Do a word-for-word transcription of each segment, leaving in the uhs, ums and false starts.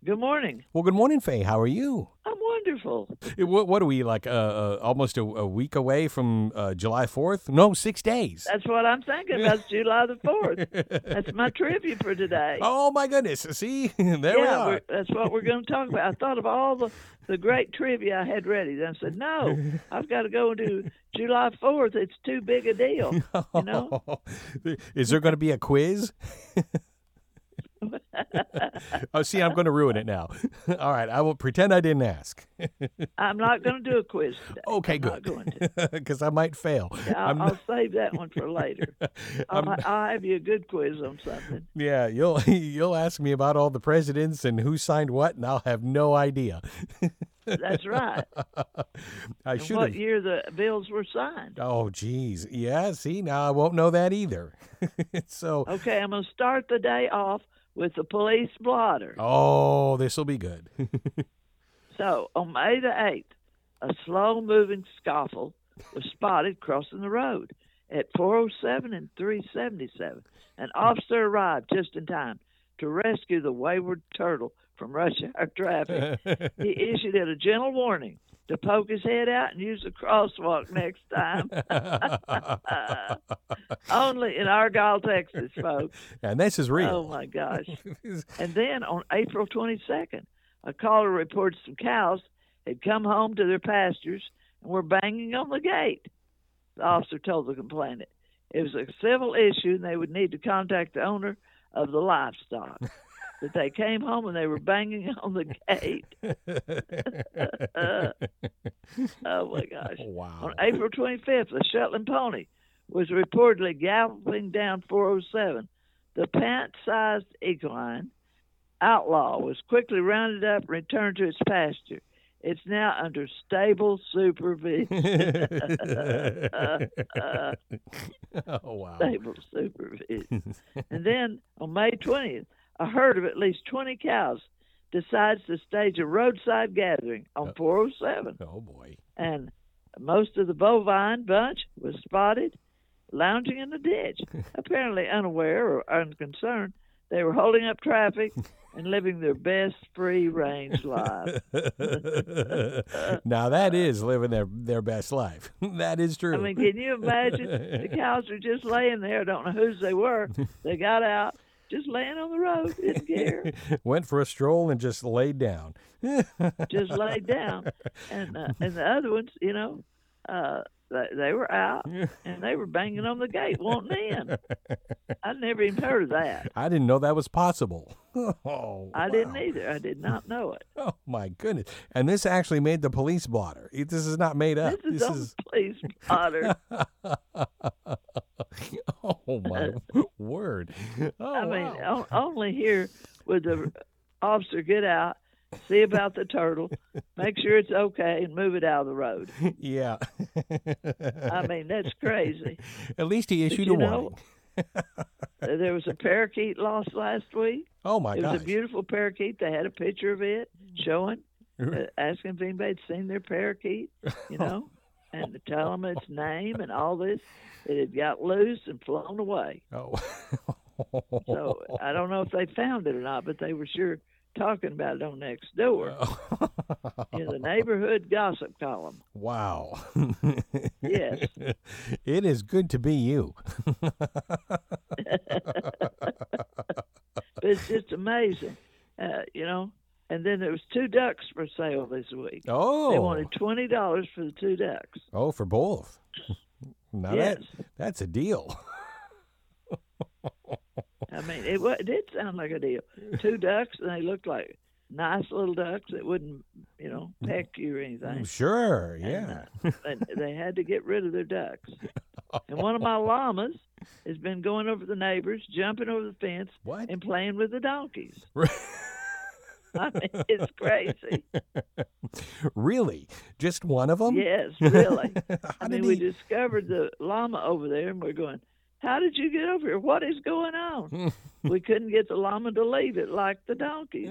Good morning. Well, good morning, Faye. How are you? I'm wonderful. Eh, What, what are we, like uh, uh, almost a, a week away from uh, July fourth? No, six days. That's what I'm thinking about. It's July the fourth. That's my trivia for today. Oh, my goodness. See? There we yeah, are. we're, that's what we're going to talk about. I thought of all the, the great trivia I had ready. Then I said, no, I've got to go and do July fourth. It's too big a deal, you know? Is there going to be a quiz? Oh, see, I'm going to ruin it now. All right, I will pretend I didn't ask. I'm not going to do a quiz today. Okay, I'm good. not going to. Because I might fail. Yeah, I'll, I'm I'll not- save that one for later. I'll, I'll have you a good quiz on something. yeah, you'll you'll ask me about all the presidents and who signed what, and I'll have no idea. That's right. I And should what have. year the bills were signed. Oh, geez. Yeah, see, now I won't know that either. so, Okay, I'm going to start the day off with the police blotter. oh, this will be good. So, on May the eighth, a slow-moving scuffle was spotted crossing the road at four oh seven and three seventy-seven. An officer arrived just in time to rescue the wayward turtle from rush hour traffic. He issued it a gentle warning to poke his head out and use the crosswalk next time. Only in Argyle, Texas, folks. And this is real. Oh, my gosh. And then on April twenty-second, a caller reported some cows had come home to their pastures and were banging on the gate. The officer told the complainant it was a civil issue and they would need to contact the owner of the livestock. That they came home and they were banging on the gate. Oh, my gosh. Wow. On April twenty-fifth, a Shetland pony was reportedly galloping down four oh seven. The pant-sized equine outlaw was quickly rounded up and returned to its pasture. It's now under stable supervision. Oh, wow. Stable supervision. And then on May twentieth, a herd of at least twenty cows decides to stage a roadside gathering on four oh seven. Oh, boy. And most of the bovine bunch was spotted lounging in the ditch, apparently unaware or unconcerned. They were holding up traffic and living their best free-range life. Now, that is living their, their best life. That is true. I mean, can you imagine? The cows are just laying there. Don't know whose they were. They got out, just laying on the road, didn't care. Went for a stroll and just laid down. Just laid down. And uh, and the other ones, you know, uh, they, they were out and they were banging on the gate, wanting in. I'd never even heard of that. I didn't know that was possible. Oh, I wow. didn't either. I did not know it. Oh, my goodness. And this actually made the police blotter. It- This is not made up. This is on police blotter. Oh, my word. Oh, I mean, wow. o- only here would the officer get out, see about the turtle, make sure it's okay, and move it out of the road. Yeah. I mean, that's crazy. At least he issued you a know, warning. There was a parakeet lost last week. Oh, my It was gosh. a beautiful parakeet. They had a picture of it showing, uh, asking if anybody had seen their parakeet, you know, and to tell them its name and all this. It had got loose and flown away. Oh. So I don't know if they found it or not, but they were sure talking about it on next door in the neighborhood gossip column. Wow. Yes. It is good to be you. But it's just amazing, uh, you know. And then there was two ducks for sale this week. Oh. They wanted twenty dollars for the two ducks. Oh, for both. Now Yes. that, that's a deal. I mean, it, wa- it did sound like a deal. Two ducks, and they looked like nice little ducks that wouldn't, you know, peck you or anything. Sure, yeah. And, uh, and they had to get rid of their ducks. And one of my llamas has been going over the neighbors, jumping over the fence, What? and playing with the donkeys. I mean, it's crazy. Really? Just one of them? Yes, really. How I did mean, we he- discovered the llama over there, and we're going, how did you get over here? What is going on? We couldn't get the llama to leave it like the donkeys.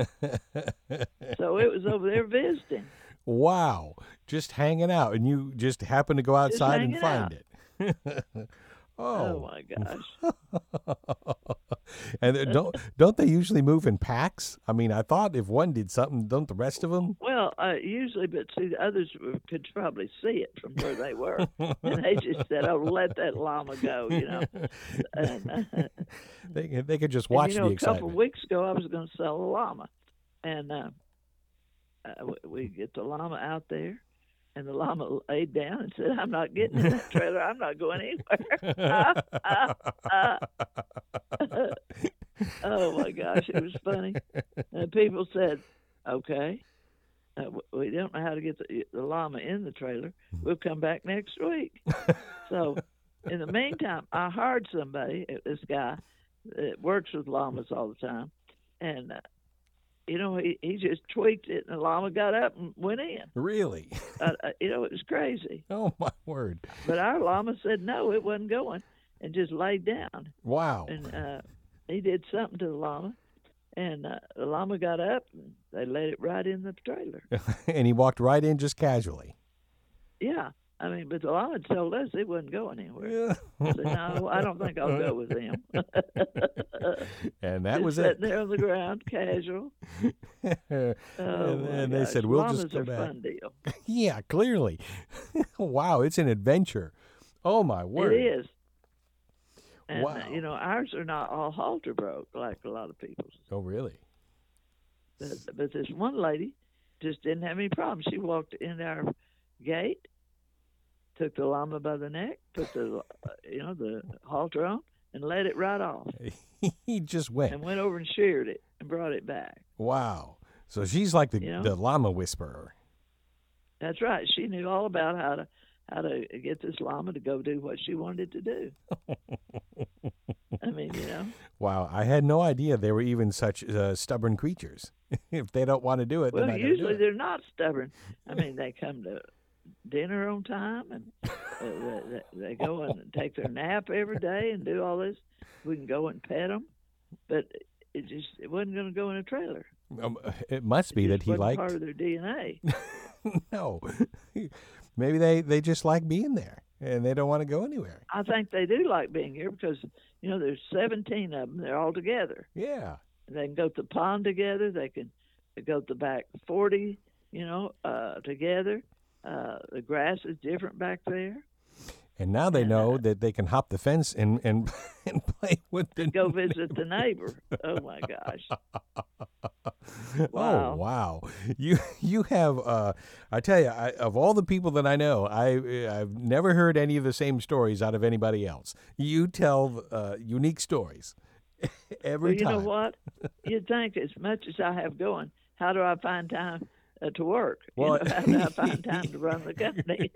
So it was over there visiting. Wow. Just hanging out, and you just happened to go outside and hanging find it. Oh, Oh. my gosh. And uh, don't don't they usually move in packs? I mean, I thought if one did something, don't the rest of them? Well, uh, usually, but see, the others were- could probably see it from where they were, and they just said, "Oh, let that llama go," you know. And, uh, They could- they could just and, watch you know, the a couple excitement. of weeks ago, I was going to sell a llama, and uh, uh, we- we get the llama out there, and the llama laid down and said, "I'm not getting in that trailer. I'm not going anywhere." Oh my gosh, it was funny. And people said, "Okay, uh, w- we don't know how to get the, the llama in the trailer. We'll come back next week." So, in the meantime, I hired somebody, uh, this guy that works with llamas all the time, and uh, you know, he, he just tweaked it, and the llama got up and went in. Really? Uh, uh, you know, it was crazy. Oh my word! But our llama said no, it wasn't going, and just laid down. Wow. And uh, he did something to the llama, and uh, the llama got up, and they let it right in the trailer. And he walked right in just casually. Yeah, I mean, but the llama told us it wasn't going anywhere. Yeah. I said, no, I don't think I'll go with him. And that Just was sitting it. there on the ground, casual. and Oh, and my they gosh. said, "We'll Llamas just go are back." fun deal. Yeah, clearly. Wow, it's an adventure. Oh my word! It is. And, Wow. uh, you know, ours are not all halter broke like a lot of people's. Oh really? But, but this one lady just didn't have any problems. She walked in our gate, took the llama by the neck, put the uh, you know the halter on, and let it right off, He just went. and went over and sheared it and brought it back. Wow. So she's like the You know? the llama whisperer. That's right. She knew all about how to how to get this llama to go do what she wanted it to do. I mean, you know. Wow, I had no idea there were even such uh, stubborn creatures. If they don't want to do it, Well, they're not going to do usually it. they're not stubborn. I mean, they come to dinner on time, and uh, they, they go and take their nap every day and do all this. We can go and pet them, but it just it wasn't going to go in a trailer. Um, it must be It that just he wasn't liked. part of their D N A. No, maybe they they just like being there and they don't want to go anywhere. I think they do like being here because you know there's seventeen of them. They're all together. Yeah. They can go to the pond together. They can go to the back forty, you know, uh, together. Uh, the grass is different back there. And now they And, know uh, that they can hop the fence and and, and play with the Go visit the neighbor. Oh my gosh! Wow. Oh wow! You you have uh, I tell you, I, of all the people that I know, I I've never heard any of the same stories out of anybody else. You tell uh, unique stories every Well, you time. know what? You'd think as much as I have going, how do I find time uh, to work? Well- you know, how do I find time to run the company?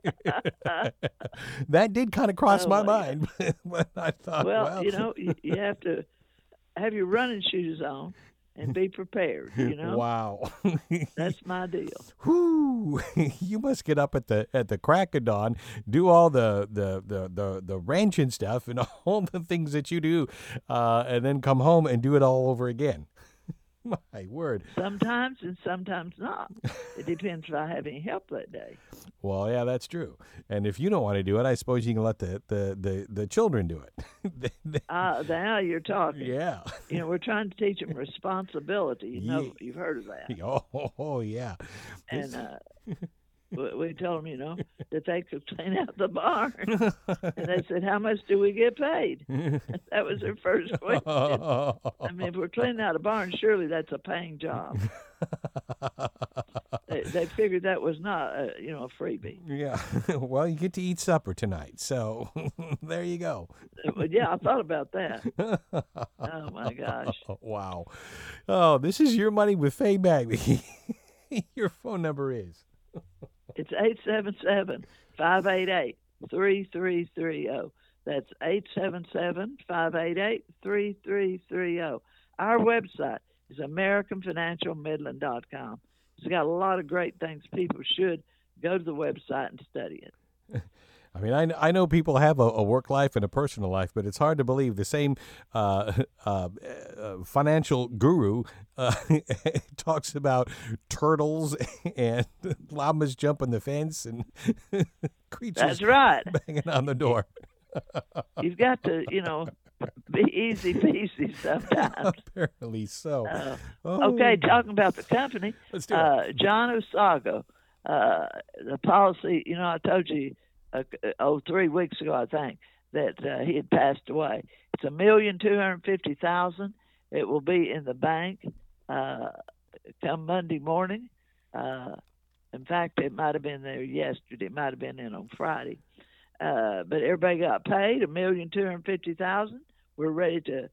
That did kind of cross Oh, my my mind, but I thought, well, well, you know, you, you have to have your running shoes on and be prepared. You know, wow. that's my deal. Whoo! You must get up at the at the crack of dawn, do all the the the the, the ranching stuff and all the things that you do, uh, and then come home and do it all over again. My word. Sometimes and sometimes not. It depends if I have any help that day. Well, yeah, that's true. And if you don't want to do it, I suppose you can let the the the, the children do it. They- they- Uh, now you're talking. yeah. You know, we're trying to teach them responsibility. You know, Ye- you've heard of that. Oh, oh, yeah. And uh, we, we told them, you know, that they could clean out the barn. And they said, how much do we get paid? That was their first question. I mean, if we're cleaning out a barn, surely that's a paying job. They, they figured that was not, a, you know, a freebie. Yeah. Well, you get to eat supper tonight, so there you go. But yeah, I thought about that. Oh my gosh! Oh, wow. Oh, this is Your Money with Faye Bagby. Your phone number is. It's eight seven seven, five eight eight, three three three zero. That's eight seven seven, five eight eight, three three three zero. Our website is American Financial Midland dot com. It's got a lot of great things. People should go to the website and study it. I mean, I, I know people have a, a work life and a personal life, but it's hard to believe the same uh, uh, uh, financial guru uh, talks about turtles and llamas jumping the fence and creatures That's right. banging on the door. You've got to, you know, be easy peasy sometimes. Apparently so. Uh, Oh, okay, talking about the company, let's do it. uh, John Osago, uh, the policy, you know, I told you, uh, oh, three weeks ago, I think, that uh, he had passed away. It's a million two hundred fifty thousand. It will be in the bank uh, come Monday morning. Uh, in fact, it might have been there yesterday. It might have been in on Friday. Uh, but everybody got paid a million two hundred fifty thousand. We're ready to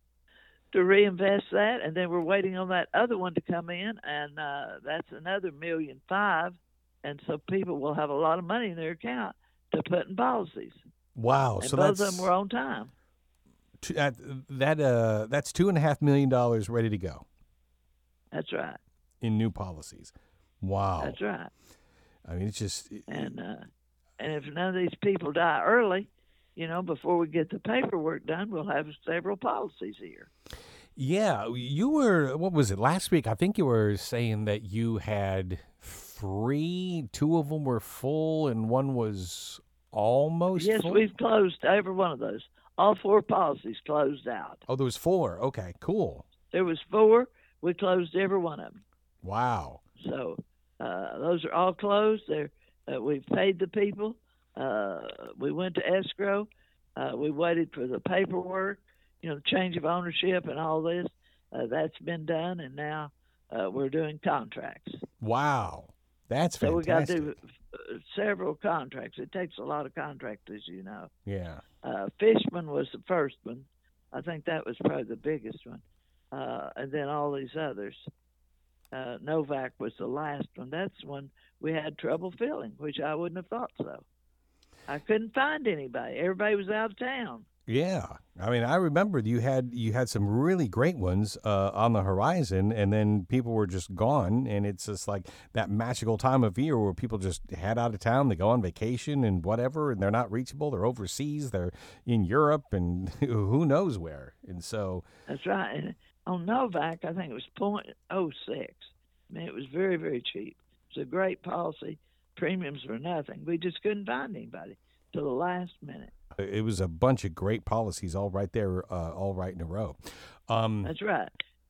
to reinvest that, and then we're waiting on that other one to come in, and uh, that's another million five. And so people will have a lot of money in their account to put in policies. Wow. And So both that's of them were on time. t- that that uh that's two and a half million dollars ready to go That's right. in new policies. Wow. That's right. I mean, it's just And uh, and if none of these people die early, you know, before we get the paperwork done, we'll have several policies here. yeah. You were what was it last week? I think you were saying that you had three. Two of them were full, and one was almost Yes, full. we've closed every one of those. All four policies closed out. Oh, there was four. Okay, cool. There was four. We closed every one of them. Wow. So uh, those are all closed. They're, uh, we've paid the people. Uh, we went to escrow. Uh, we waited for the paperwork, you know, change of ownership and all this. Uh, that's been done, and now uh, we're doing contracts. Wow. That's So we got fantastic. to do uh, several contracts. It takes a lot of contracts, as you know. Yeah. Uh, Fishman was the first one. I think that was probably the biggest one. Uh, and then all these others. Uh, Novak was the last one. That's one we had trouble filling, which I wouldn't have thought so. I couldn't find anybody. Everybody was out of town. Yeah, I mean, I remember you had you had some really great ones uh, on the horizon, and then people were just gone, and it's just like that magical time of year where people just head out of town, they go on vacation and whatever, and they're not reachable. They're overseas, they're in Europe, and who knows where. And so That's right. And on Novak, I think it was point oh six. I mean, it was very, very cheap. It's a great policy. Premiums were nothing. We just couldn't find anybody till the last minute. it was a bunch of great policies all right there, uh, all right in a row. Um, That's right.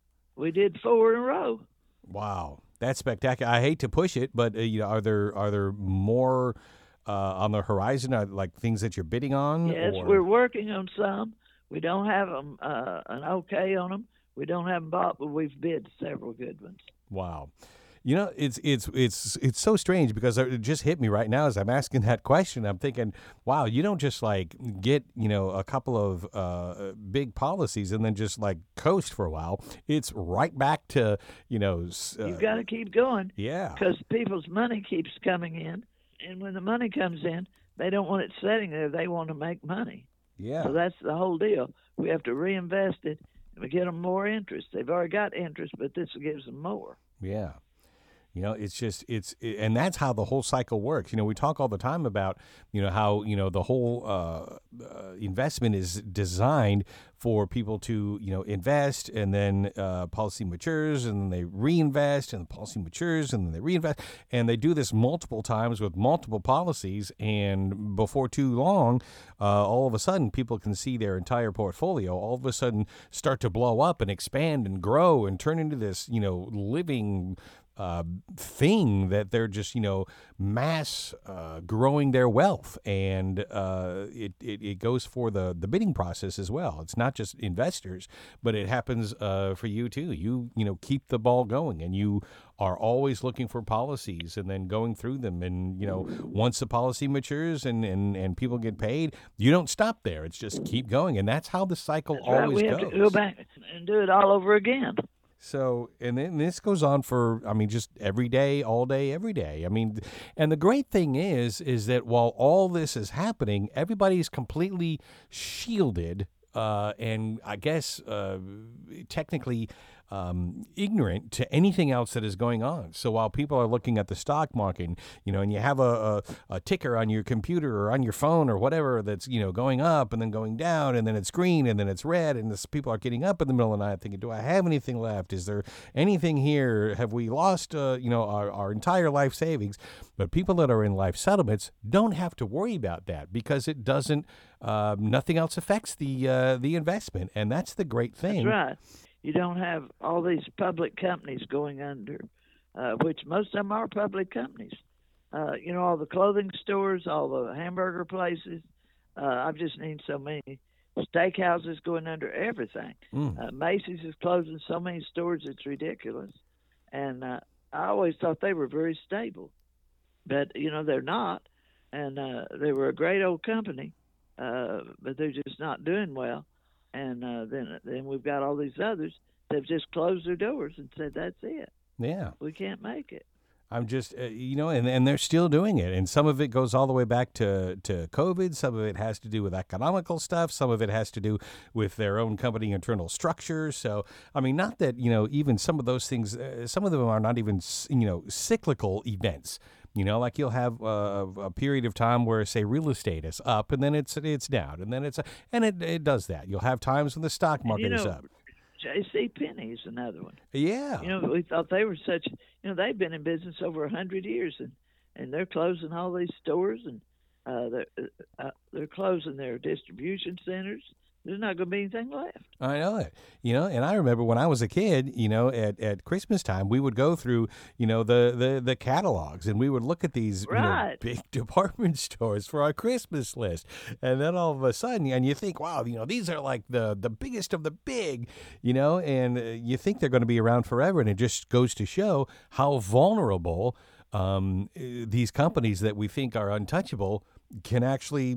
We did four in a row. Wow, that's spectacular. I hate to push it, but uh, you know, are there are there more uh, on the horizon? Are, like things that you're bidding on? Yes, or? we're working on some. We don't have them uh, an okay on them. We don't have them bought, but we've bid several good ones. Wow. You know, it's it's it's it's so strange because it just hit me right now as I'm asking that question. I'm thinking, wow, you don't just like get, you know, a couple of uh, big policies and then just like coast for a while. It's right back to, you know. Uh, You've got to keep going. Yeah. Because people's money keeps coming in. And when the money comes in, they don't want it sitting there. They want to make money. Yeah. So that's the whole deal. We have to reinvest it and we get them more interest. They've already got interest, but this gives them more. Yeah. You know, it's just, it's, it, and that's how the whole cycle works. You know, we talk all the time about, you know, how, you know, the whole uh, uh, investment is designed for people to, you know, invest and then uh, policy matures and then they reinvest and the policy matures and then they reinvest. And they do this multiple times with multiple policies. And before too long, uh, all of a sudden, people can see their entire portfolio all of a sudden start to blow up and expand and grow and turn into this, you know, living Uh, thing that they're just, you know, mass uh, growing their wealth. And uh, it, it, it goes for the, the bidding process as well. It's not just investors, but it happens uh, for you too. You, you know, keep the ball going and you are always looking for policies and then going through them. And, you know, once the policy matures and, and, and people get paid, you don't stop there. It's just keep going. And that's how the cycle That's right. always We have goes. to go back and do it all over again. So, and then this goes on for, I mean, just every day, all day, every day. I mean, and the great thing is, is that while all this is happening, everybody's completely shielded. Uh, and I guess uh, technically um, ignorant to anything else that is going on. So while people are looking at the stock market, you know, and you have a, a, a ticker on your computer or on your phone or whatever that's, you know, going up and then going down and then it's green and then it's red and this, people are getting up in the middle of the night thinking, do I have anything left? Is there anything here? Have we lost, uh, you know, our, our entire life savings? But people that are in life settlements don't have to worry about that because it doesn't, uh, nothing else affects the uh, the investment. And that's the great thing. That's right. You don't have all these public companies going under, uh, which most of them are public companies. Uh, you know, all the clothing stores, all the hamburger places. Uh, I've just named so many. Steakhouses going under everything. Mm. Uh, Macy's is closing so many stores, it's ridiculous. And uh, I always thought they were very stable. But, you know, they're not. And uh, they were a great old company, uh, but they're just not doing well. And uh, then then we've got all these others that have just closed their doors and said, that's it. Yeah. We can't make it. I'm just, uh, you know, and, and they're still doing it. And some of it goes all the way back to, to COVID. Some of it has to do with economical stuff. Some of it has to do with their own company internal structures. So, I mean, not that, you know, even some of those things, uh, some of them are not even, you know, cyclical events. You know, like you'll have uh, a period of time where, say, real estate is up, and then it's it's down, and then it's and it it does that. You'll have times when the stock market you know, is up. J C. Penney is another one. Yeah. You know, we thought they were such. You know, they've been in business over a hundred years, and, and they're closing all these stores, and uh, they're uh, they're closing their distribution centers. There's not going to be anything left. I know it. You know, and I remember when I was a kid, you know, at, at Christmas time, we would go through, you know, the, the, the catalogs and we would look at these right. you know, big department stores for our Christmas list. And then all of a sudden, and you think, wow, you know, these are like the, the biggest of the big, you know, and you think they're going to be around forever. And it just goes to show how vulnerable um, these companies that we think are untouchable can actually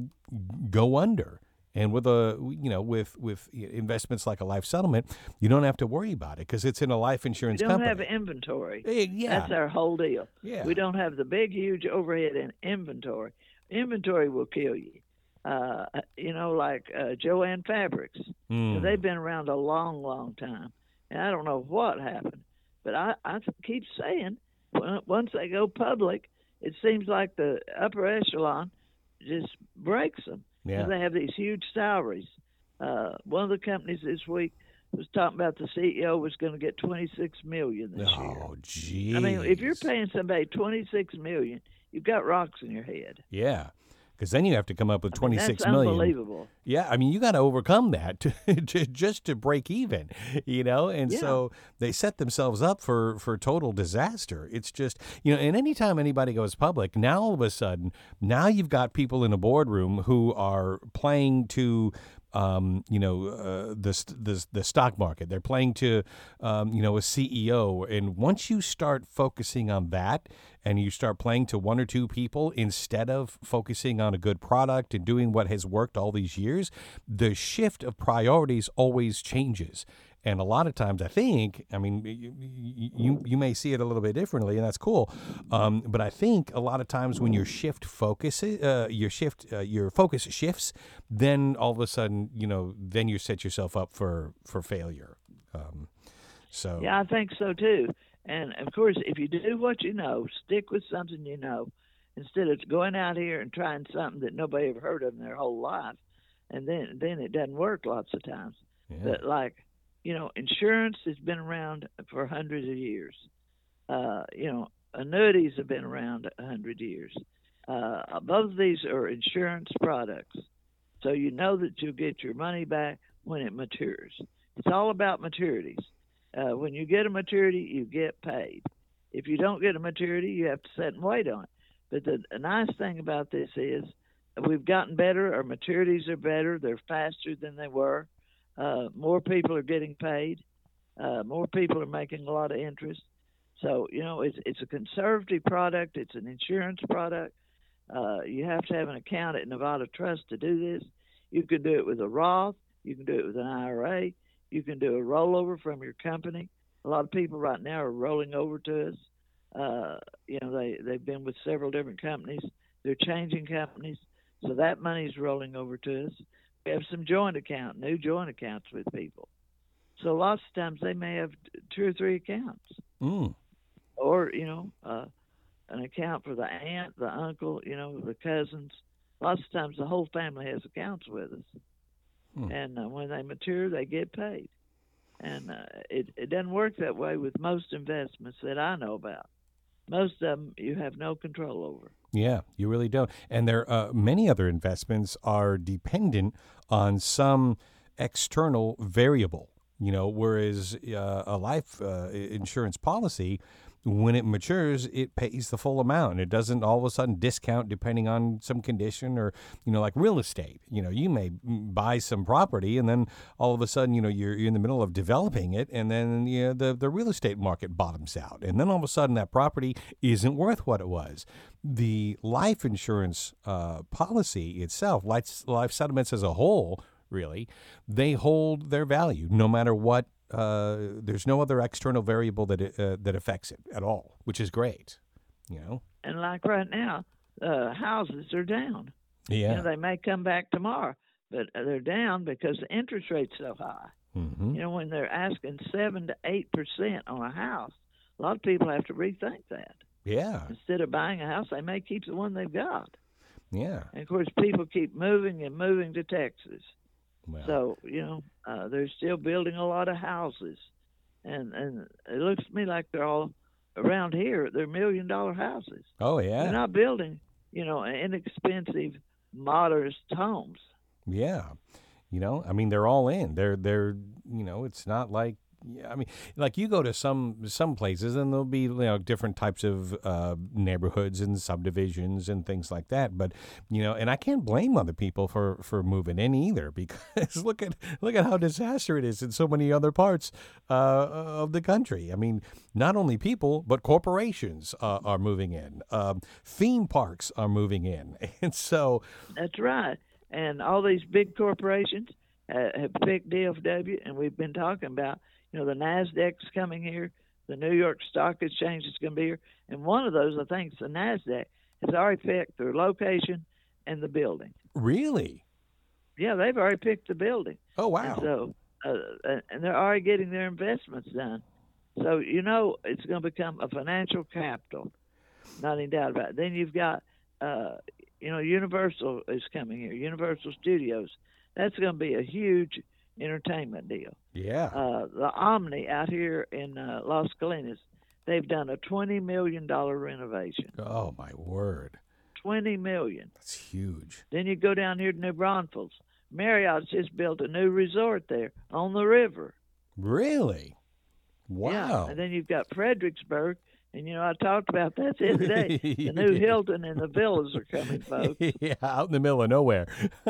go under. And with a, you know, with with investments like a life settlement, you don't have to worry about it because it's in a life insurance company. We don't company. have inventory. Uh, yeah, that's our whole deal. Yeah, we don't have the big, huge overhead in inventory. Inventory will kill you. Uh, you know, like uh, Joanne Fabrics. Mm. They've been around a long, long time, and I don't know what happened, but I, I keep saying once they go public, it seems like the upper echelon just breaks them. Yeah. They have these huge salaries. Uh, one of the companies this week was talking about the C E O was going to get twenty-six million dollars this oh, year. Oh, geez. I mean, if you're paying somebody twenty-six million dollars, you've got rocks in your head. Yeah, because then you have to come up with twenty-six I mean, that's million. Unbelievable. Yeah, I mean, you got to overcome that to, to, just to break even, you know? And yeah. so they set themselves up for, for total disaster. It's just, you know, and anytime anybody goes public, now all of a sudden, now you've got people in a boardroom who are playing to, um, you know, uh, the, the the stock market. They're playing to, um, you know, a C E O. And once you start focusing on that and you start playing to one or two people instead of focusing on a good product and doing what has worked all these years, the shift of priorities always changes. And a lot of times, I think, I mean, you you, you may see it a little bit differently, and that's cool. Um, but I think a lot of times when your shift focus, uh, your shift, uh, your focus shifts, then all of a sudden, you know, then you set yourself up for for failure. Um, so yeah, I think so too. And of course, if you do what you know, stick with something you know, instead of going out here and trying something that nobody ever heard of in their whole life, and then then it doesn't work lots of times. Yeah. But like. You know, insurance has been around for hundreds of years. Uh, you know, annuities have been around a hundred years. Uh, both of these are insurance products, so you know that you'll get your money back when it matures. It's all about maturities. Uh, when you get a maturity, you get paid. If you don't get a maturity, you have to sit and wait on it. But the, the nice thing about this is we've gotten better. Our maturities are better. They're faster than they were. Uh, more people are getting paid. Uh, more people are making a lot of interest. So, you know, it's it's a conservative product. It's an insurance product. Uh, you have to have an account at Nevada Trust to do this. You can do it with a Roth. You can do it with an I R A. You can do a rollover from your company. A lot of people right now are rolling over to us. Uh, you know, they, they've been with several different companies. They're changing companies. So that money's rolling over to us. We have some joint account, new joint accounts with people. So lots of times they may have two or three accounts, Mm. or you know, uh, an account for the aunt, the uncle, you know, the cousins. Lots of times the whole family has accounts with us, Hmm. and uh, when they mature, they get paid. And uh, it it doesn't work that way with most investments that I know about. Most of them you have no control over. Yeah, you really don't. And there, uh, many other investments are dependent on some external variable. You know, whereas uh, a life uh, i- insurance policy, when it matures, it pays the full amount. It doesn't all of a sudden discount depending on some condition or, you know, like real estate. You know, you may mm, buy some property and then all of a sudden, you know, you're, you're in the middle of developing it and then you know, the, the real estate market bottoms out. And then all of a sudden that property isn't worth what it was. The life insurance uh, policy itself, life, life settlements as a whole, really, they hold their value no matter what. Uh, there's no other external variable that it, uh, that affects it at all, which is great. You know. And like right now, uh, houses are down. You Yeah. know, they may come back tomorrow, but they're down because the interest rate's so high. Mm-hmm. You know, when they're asking seven to eight percent on a house, a lot of people have to rethink that. Yeah. Instead of buying a house, they may keep the one they've got. Yeah. And of course, people keep moving and moving to Texas. Well. So you know, uh, they're still building a lot of houses, and and it looks to me like they're all around here. They're million dollar houses. Oh They're yeah. not building, you know, inexpensive, modest homes. Yeah. You know, I mean, they're all in. They're they're you know, it's not like. Yeah, I mean, like you go to some some places and there'll be you know different types of uh, neighborhoods and subdivisions and things like that. But you know, and I can't blame other people for, for moving in either because look at look at how disaster it is in so many other parts uh, of the country. I mean, not only people but corporations uh, are moving in. Um, theme parks are moving in, and so That's right. And all these big corporations uh, have picked D F W, and we've been talking about. You know, the NASDAQ's coming here. The New York Stock Exchange is going to be here. And one of those, I think, is the NASDAQ, has already picked their location and the building. really, Yeah, they've already picked the building. oh And wow, so, uh, and they're already getting their investments done. So, you know, it's going to become a financial capital. Not any doubt about it. Then you've got, uh, you know, Universal is coming here, Universal Studios. That's going to be a huge entertainment deal. yeah, Uh, the Omni out here in uh, Las Colinas, they've done a twenty million dollar renovation. oh my word, Twenty million. that's huge. Then you go down here to New Braunfels. Marriott's just built a new resort there on the river. Really? Yeah. Wow. And then you've got Fredericksburg, and you know I talked about that the other day. The new Hilton and the villas are coming, folks. Yeah, out in the middle of nowhere.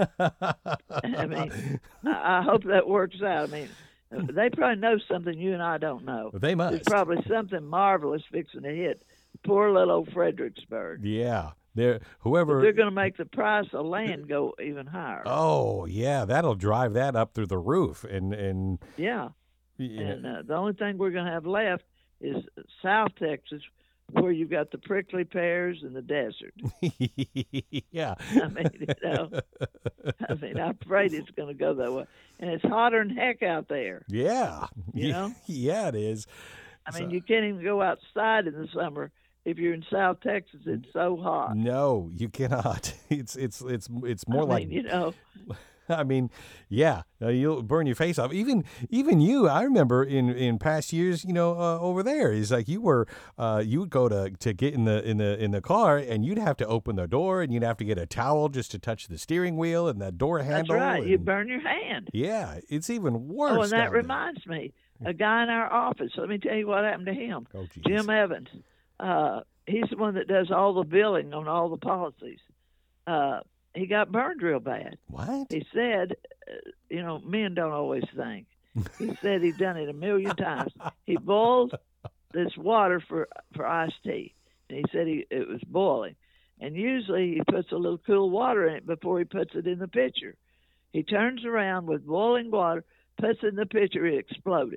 I mean, I, I hope that works out. I mean, they probably know something you and I don't know. They There's must. probably something marvelous fixing to hit poor little old Fredericksburg. Yeah. They're But whoever they're going to make the price of land go even higher. Oh, yeah, that'll drive that up through the roof and and Yeah. you And know, uh, the only thing we're going to have left is South Texas, where you've got the prickly pears and the desert. yeah. I mean, you know, I mean, I'm afraid it's going to go that way. And it's hotter than heck out there. Yeah. You yeah. know? Yeah, it is. I mean, So- you can't even go outside in the summer if you're in South Texas. It's so hot. No, you cannot. It's it's it's it's more I like mean, you know, I mean, yeah, uh, you'll burn your face off. Even even you, I remember in, in past years, you know, uh, over there, is like you were, uh, you would go to, to get in the in the in the car, and you'd have to open the door, and you'd have to get a towel just to touch the steering wheel and the door that's handle. right. You and- burn your hand. yeah, it's even worse. Oh, and that down there. reminds me, a guy in our office. Let me tell you what happened to him. Oh, geez. Jim Evans. Uh, he's the one that does all the billing on all the policies. Uh, he got burned real bad. What? He said, uh, you know, men don't always think. He said he'd done it a million times. He boiled this water for for iced tea, and he said he it was boiling. And usually he puts a little cool water in it before he puts it in the pitcher. He turns around with boiling water, puts it in the pitcher, it exploded.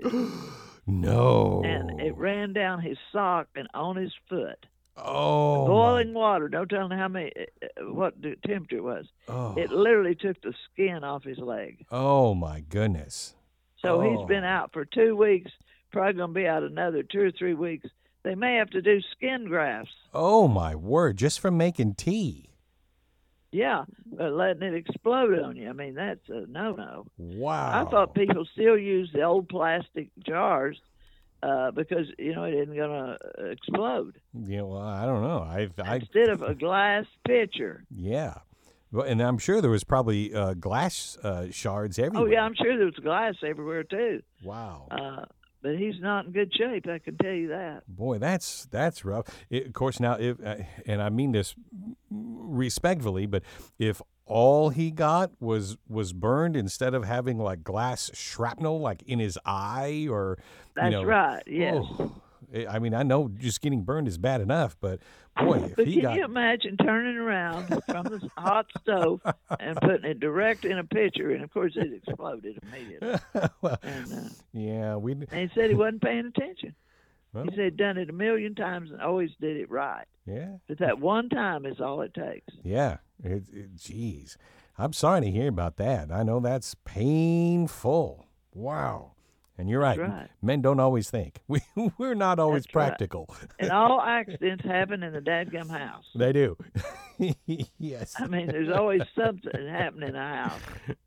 No. And it ran down his sock and on his foot. Oh. my- Boiling water. Don't tell him how many, uh, what the temperature was. Oh. It literally took the skin off his leg. oh my goodness. So he's been Oh. out for two weeks, probably going to be out another two or three weeks. They may have to do skin grafts. Oh my word! Just from making tea. Yeah, but letting it explode on you, I mean, that's a no-no. I thought Wow. people still use the old plastic jars uh, because, you know, it isn't going to explode. Yeah. Well, I don't know. I. I. Instead of a glass pitcher. Yeah. Well, and I'm sure there was probably uh, glass uh, shards Oh, yeah, everywhere. I'm sure there's glass everywhere, too. Wow. Uh, but he's not in good shape, I can tell you that. Boy, that's that's rough. It, of course, now, if uh, and I mean this respectfully, but if all he got was was burned instead of having like glass shrapnel like in his eye or you That's know, right, yes. oh, I I mean, I know just getting burned is bad enough, but boy, if But he can got you imagine turning around from the hot stove and putting it direct in a pitcher? And of course, it exploded immediately. well, And, uh, yeah, we and he said he wasn't paying attention. well, He said he'd done it a million times and always did it right. yeah. But that one time is all it takes. Yeah, it, it, geez, I'm sorry to hear about that. I know that's painful. Wow, and you're right. That's right. Men don't always think. We we're not always That's right. practical. And all accidents happen in the dadgum house. They do. Yes. I mean, there's always something happening in a house.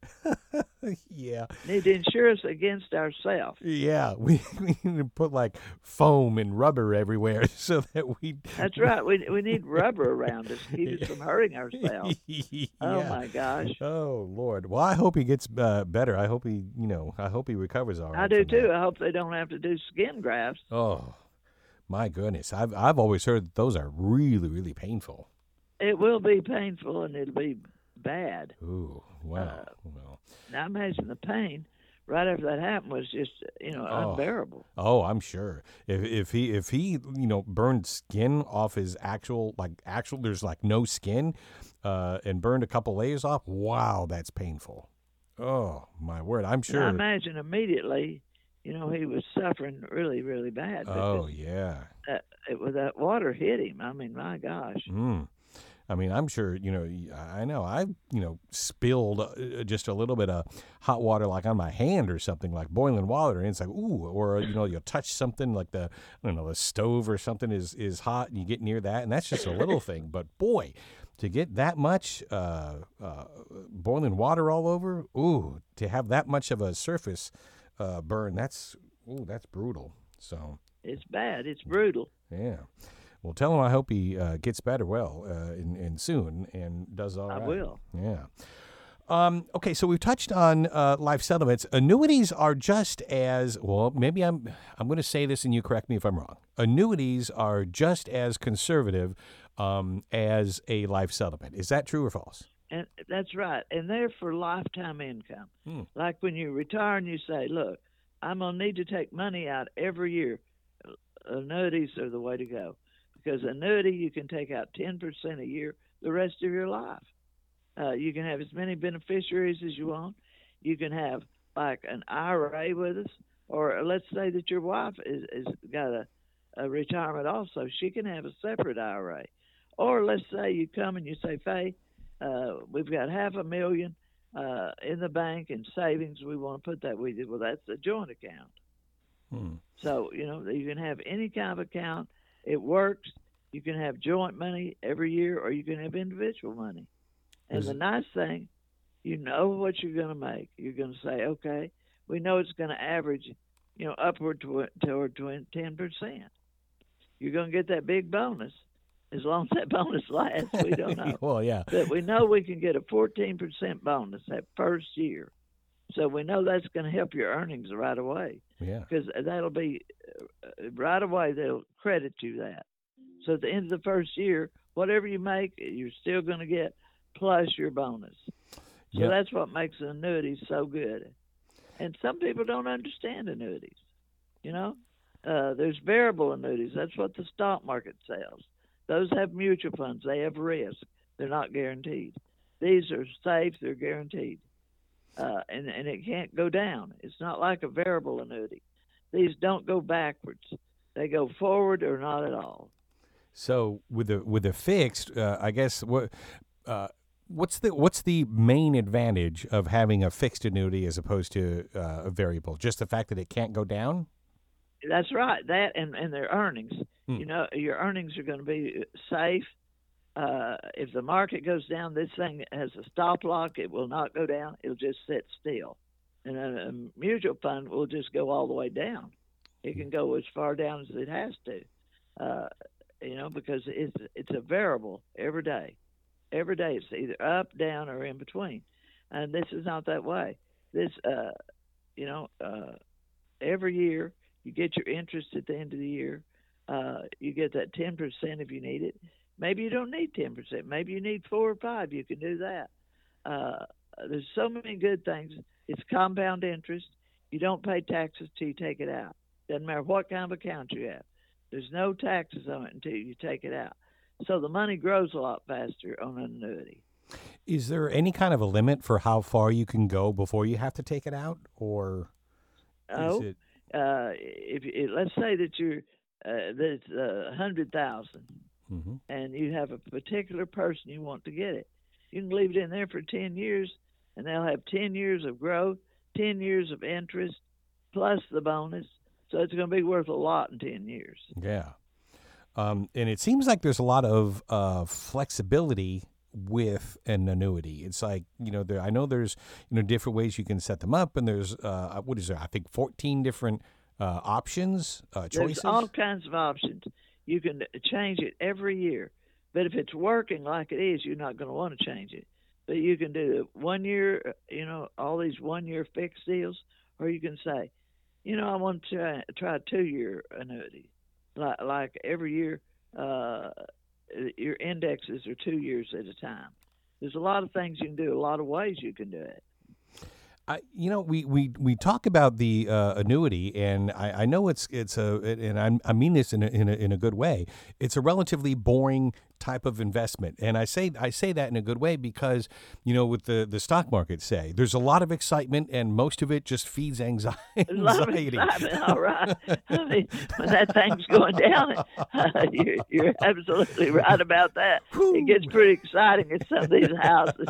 Yeah. Need to insure us against ourselves. Yeah. We, we need to put like foam and rubber everywhere so that we. That's right. We we need rubber around us to keep us from hurting ourselves. Yeah. Oh my gosh. Oh Lord. Well, I hope he gets uh, better. I hope he, you know, I hope he recovers all right. I do from that. too. I hope they don't have to do skin grafts. Oh, my goodness. I've I've always heard that those are really, really painful. It will be painful and it'll be bad. Ooh, wow. Uh, well, Now imagine the pain right after that happened was just, you know, Oh. unbearable. oh, I'm sure. If if he if he you know burned skin off his actual like actual there's like no skin, uh, and burned a couple layers off. Wow, that's painful. Oh my word. I'm And sure. I imagine immediately, you know, he was suffering really, really bad Oh because yeah. that, it, was that water hit him. I mean, my gosh. Mm. I mean, I'm sure, you know, y- I know I've, you know, spilled uh, just a little bit of hot water like on my hand or something like boiling water. And it's like, ooh, or, you know, you'll touch something like the, I don't know, the stove or something is, is hot and you get near that. And that's just a little thing. But boy, to get that much uh, uh, boiling water all over, ooh, to have that much of a surface uh, burn, that's, ooh, that's brutal. So, It's bad. It's brutal. yeah. Well, tell him I hope he uh, gets better well uh, and, and soon and does all I right. will. Yeah. Um, okay, so we've touched on uh, life settlements. Annuities are just as well. Maybe I'm I'm going to say this, and you correct me if I'm wrong. Annuities are just as conservative um, as a life settlement. Is that true or false? And that's right. And they're for lifetime income. Hmm. Like when you retire and you say, look, I'm going to need to take money out every year. Annuities are the way to go. Because annuity, you can take out ten percent a year the rest of your life. Uh, you can have as many beneficiaries as you want. You can have like an I R A with us, or let's say that your wife is, is got a, a retirement also. She can have a separate I R A. Or let's say you come and you say, Faye, uh, we've got half a million uh, in the bank in savings. We want to put that with you. Well, that's a joint account. Hmm. So, you know, you can have any kind of account. It works. You can have joint money every year, or you can have individual money. And Is the it- nice thing, you know what you're going to make. You're going to say, okay, we know it's going to average, you know, upward toward, toward ten percent. You're going to get that big bonus. As long as that bonus lasts, we don't know. Well, yeah. But we know we can get a fourteen percent bonus that first year. So we know that's going to help your earnings right away. Yeah. Because that'll be uh, right away, they'll credit you that. So at the end of the first year, whatever you make, you're still going to get plus your bonus. So Yep. that's what makes annuities so good. And some people don't understand annuities. You know, uh, there's variable annuities. That's what the stock market sells. Those have mutual funds. They have risk. They're not guaranteed. These are safe. They're guaranteed. Uh, and, and it can't go down. It's not like a variable annuity. These don't go backwards. They go forward or not at all. So with the with the fixed, uh, I guess what uh, What's the what's the main advantage of having a fixed annuity as opposed to uh, a variable? Just the fact that it can't go down? That's right. That and, and their earnings. Hmm. You know, your earnings are going to be safe. Uh, if the market goes down, this thing has a stop lock. It will not go down. It'll just sit still. And a, a mutual fund will just go all the way down. It can go as far down as it has to, uh, you know, because it's it's a variable every day. Every day it's either up, down, or in between. And this is not that way. This, uh, you know, uh, every year you get your interest at the end of the year. Uh, you get that ten percent if you need it. Maybe you don't need ten percent. Maybe you need four or five. You can do that. Uh, there's so many good things. It's compound interest. You don't pay taxes till you take it out. Doesn't matter what kind of account you have. There's no taxes on it until you take it out. So the money grows a lot faster on an annuity. Is there any kind of a limit for how far you can go before you have to take it out, or Oh, is it? uh, if, if let's say that you're uh, that's a hundred thousand, Mm-hmm. and you have a particular person you want to get it, you can leave it in there for ten years, and they'll have ten years of growth, ten years of interest, plus the bonus. So it's going to be worth a lot in ten years. Yeah. Um, and it seems like there's a lot of uh, flexibility with an annuity. It's like, you know, there, I know there's, you know, different ways you can set them up, and there's, uh, what is there? I think fourteen different uh, options, uh, choices. There's all kinds of options. You can change it every year. But if it's working like it is, you're not going to want to change it. But you can do one year, you know, all these one-year fixed deals, or you can say, you know, I want to try, try a two-year annuity. Like, like every year, uh, your indexes are two years at a time. There's a lot of things you can do, a lot of ways you can do it. I, you know, we, we, we talk about the uh, annuity, and I, I know it's it's a, and I, I mean this in a, in a in a good way. It's a relatively boring type of investment, and I say I say that in a good way because, you know, with the, the stock market, say there's a lot of excitement, and most of it just feeds anxiety. A lot of excitement, all right. I mean, when that thing's going down, uh, you're, you're absolutely right about that. Whew. It gets pretty exciting in some of these houses.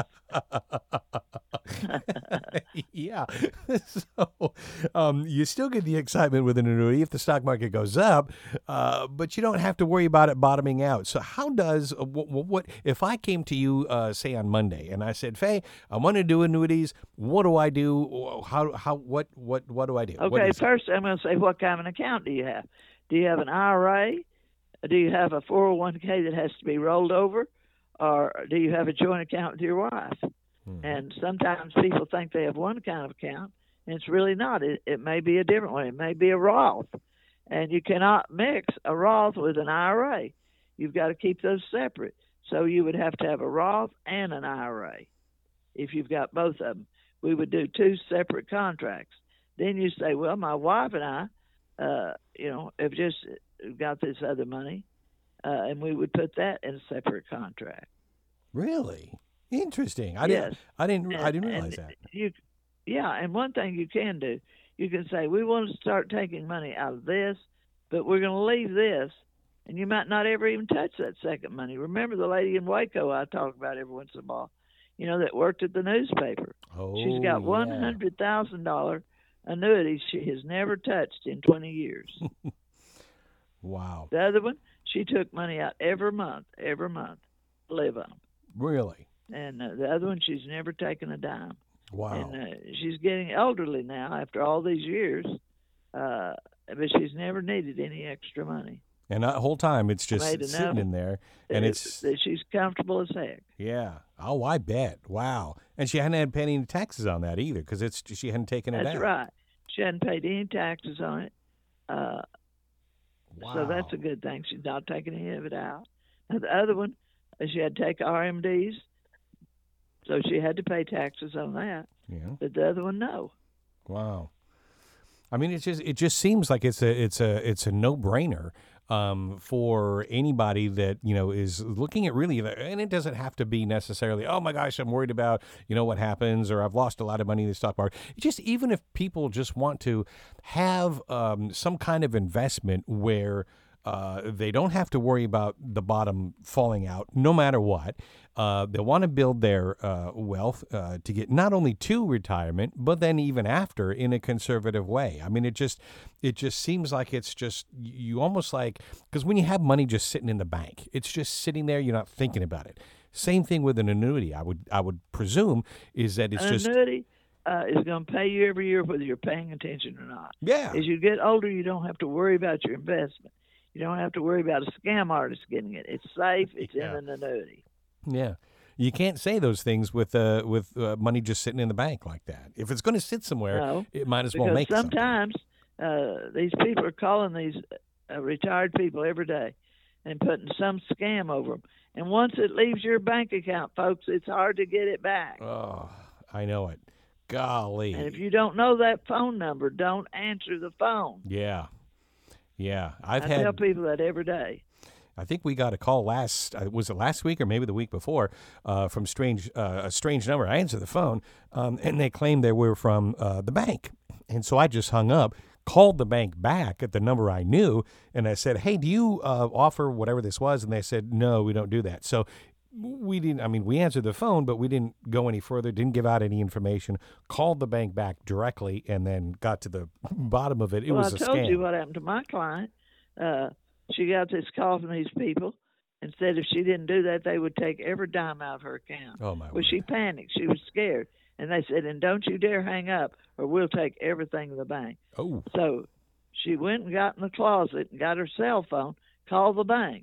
Yeah. So um, you still get the excitement with an annuity if the stock market goes up, uh, but you don't have to worry about it bottoming out. So how does, uh, what, what if I came to you, uh, say on Monday, and I said, Faye, I want to do annuities. What do I do? How, how, what, what, what do I do? Okay, first I'm going to say, what kind of an account do you have? Do you have an I R A? Do you have a four oh one k that has to be rolled over? Or do you have a joint account with your wife? Mm-hmm. And sometimes people think they have one kind of account, and it's really not. It, it may be a different one. It may be a Roth. And you cannot mix a Roth with an I R A. You've got to keep those separate. So you would have to have a Roth and an I R A if you've got both of them. We would do two separate contracts. Then you say, well, my wife and I, uh, you know, have just got this other money, uh, and we would put that in a separate contract. Really? Interesting. I yes. didn't. I didn't. And, I didn't realize and that. You, yeah, and one thing you can do, you can say we want to start taking money out of this, but we're going to leave this, and you might not ever even touch that second money. Remember the lady in Waco I talk about every once in a while, you know, that worked at the newspaper. Oh, She's got yeah. one hundred thousand dollar annuity she has never touched in twenty years. Wow. The other one, she took money out every month, every month, to live on. Really? And uh, the other one, she's never taken a dime. Wow. And uh, she's getting elderly now after all these years, uh, but she's never needed any extra money. And that whole time, it's just Made sitting enough in there, and that- it's that she's comfortable as heck. yeah. Oh, I bet. Wow. And she hadn't had paying any taxes on that either, because it's she hadn't taken it That's out. right. She hadn't paid any taxes on it. Uh, Wow. So that's a good thing. She's not taking any of it out. Now, the other one, uh, she had to take R M Ds, so she had to pay taxes on that. Yeah. But the other one, no. Wow. I mean, it just it just seems like it's a it's a it's a no brainer um, for anybody that you know is looking at really, and it doesn't have to be necessarily. Oh my gosh, I'm worried about you know what happens, or I've lost a lot of money in the stock market. It just even if people just want to have um, some kind of investment where Uh, they don't have to worry about the bottom falling out no matter what. Uh, they want to build their uh, wealth uh, to get not only to retirement, but then even after in a conservative way. I mean, it just it just seems like it's just you almost like because when you have money just sitting in the bank, it's just sitting there. You're not thinking about it. Same thing with an annuity. I would I would presume is that it's An just annuity uh, is going to pay you every year whether you're paying attention or not. yeah. As you get older, you don't have to worry about your investment. You don't have to worry about a scam artist getting it. It's safe. It's Yeah. in an annuity. Yeah. You can't say those things with uh, with uh, money just sitting in the bank like that. If it's going to sit somewhere, No, it might as well because make something. sometimes uh, these people are calling these uh, retired people every day and putting some scam over them. And once it leaves your bank account, folks, it's hard to get it back. Oh, I know it. Golly. And if you don't know that phone number, don't answer the phone. Yeah. Yeah. I've I had tell people that every day. I think we got a call last, uh, was it last week or maybe the week before, uh, from strange uh, a strange number. I answered the phone, um, and they claimed they were from uh, the bank. And so I just hung up, called the bank back at the number I knew, and I said, hey, do you uh, offer whatever this was? And they said, no, we don't do that. So we didn't, I mean, we answered the phone, but we didn't go any further, didn't give out any information, called the bank back directly, and then got to the bottom of it. It well, was I a told scam. you what happened to my client. Uh, she got this call from these people and said if she didn't do that, they would take every dime out of her account. Oh, my Well, word. she panicked. She was scared. And they said, and don't you dare hang up or we'll take everything in the bank. Oh, So she went and got in the closet and got her cell phone, called the bank.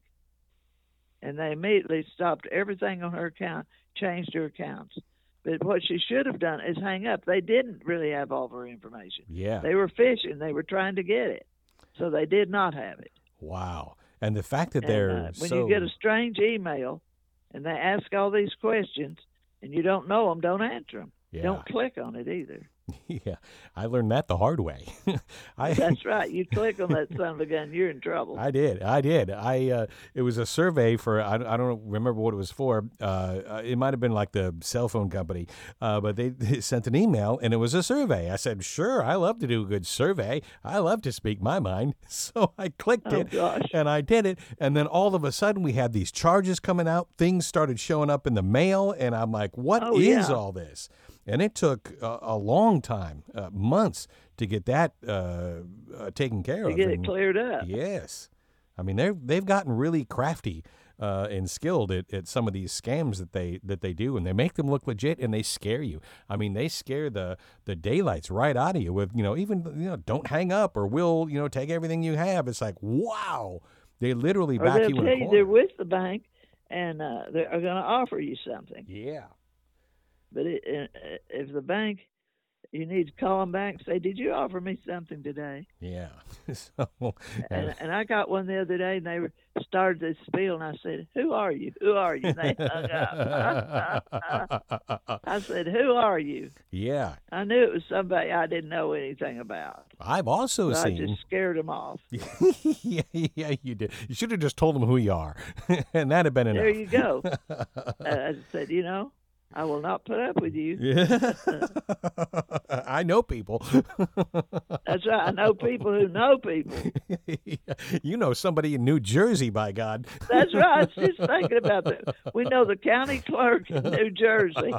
And they immediately stopped everything on her account, changed her accounts. But what she should have done is hang up. They didn't really have all of her information. yeah. They were fishing. They were trying to get it. So they did not have it. Wow. And the fact that And, they're uh, when so you get a strange email and they ask all these questions and you don't know them, don't answer them. yeah. Don't click on it either. Yeah, I learned that the hard way. I That's right. You click on that son of a gun, you're in trouble. I did. I did. I uh, it was a survey for I, I don't remember what it was for. Uh, it might have been like the cell phone company, uh, but they, they sent an email and it was a survey. I said, "Sure, I love to do a good survey. I love to speak my mind." So I clicked Oh, it gosh. and I did it, and then all of a sudden we had these charges coming out. Things started showing up in the mail, and I'm like, "What is Oh, yeah. all this?" And it took a, a long time, uh, months, to get that uh, uh, taken care To of. get it And- cleared up. Yes. I mean, they're, they've gotten really crafty uh, and skilled at, at some of these scams that they that they do, and they make them look legit, and they scare you. I mean, they scare the, the daylights right out of you with, you know, even, you know, don't hang up or we'll, you know, take everything you have. It's like, wow. They literally Or back they'll you in tell a you corner. they're with the bank and uh, they're going to offer you something. Yeah. But it, uh, if the bank, you need to call them back and say, did you offer me something today? Yeah. so, And, and I got one the other day, and they were, started this spiel, and I said, who are you? Who are you? And they hung up. I said, who are you? yeah. I knew it was somebody I didn't know anything about. I've also So I seen. just scared them off. yeah, yeah, you did. You should have just told them who you are, and that'd have been enough. There you go. uh, I said, you know, I will not put up with you. Yeah. I know people. That's right. I know people who know people. You know somebody in New Jersey, by God. That's right. I was just thinking about that. We know the county clerk in New Jersey.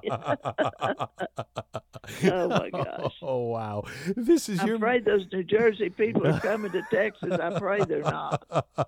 Oh, my gosh. Oh, wow. This is I'm your. afraid those New Jersey people are coming to Texas. I pray they're not.